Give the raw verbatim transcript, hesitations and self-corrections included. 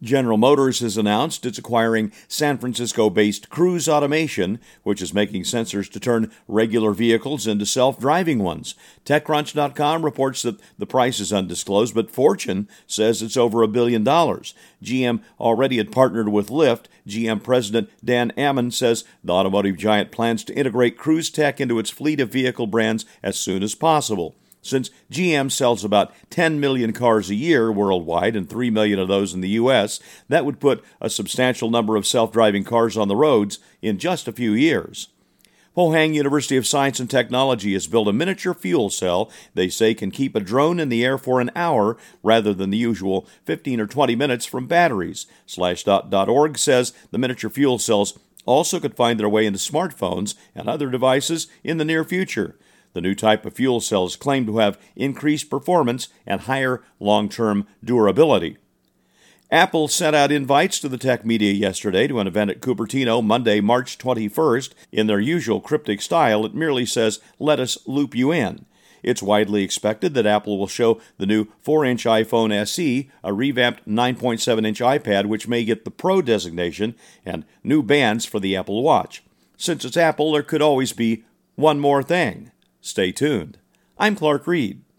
General Motors has announced it's acquiring San Francisco-based Cruise Automation, which is making sensors to turn regular vehicles into self-driving ones. TechCrunch dot com reports that the price is undisclosed, but Fortune says it's over a billion dollars. G M already had partnered with Lyft. G M President Dan Ammann says the automotive giant plans to integrate Cruise Tech into its fleet of vehicle brands as soon as possible. Since G M sells about ten million cars a year worldwide and three million of those in the U S, that would put a substantial number of self-driving cars on the roads in just a few years. Pohang University of Science and Technology has built a miniature fuel cell they say can keep a drone in the air for an hour rather than the usual fifteen or twenty minutes from batteries. Slashdot dot org says the miniature fuel cells also could find their way into smartphones and other devices in the near future. The new type of fuel cells claim to have increased performance and higher long-term durability. Apple sent out invites to the tech media yesterday to an event at Cupertino Monday, March twenty-first. In their usual cryptic style, it merely says, "Let us loop you in." It's widely expected that Apple will show the new four-inch iPhone S E, a revamped nine point seven inch iPad which may get the Pro designation, and new bands for the Apple Watch. Since it's Apple, there could always be one more thing. Stay tuned. I'm Clark Reed.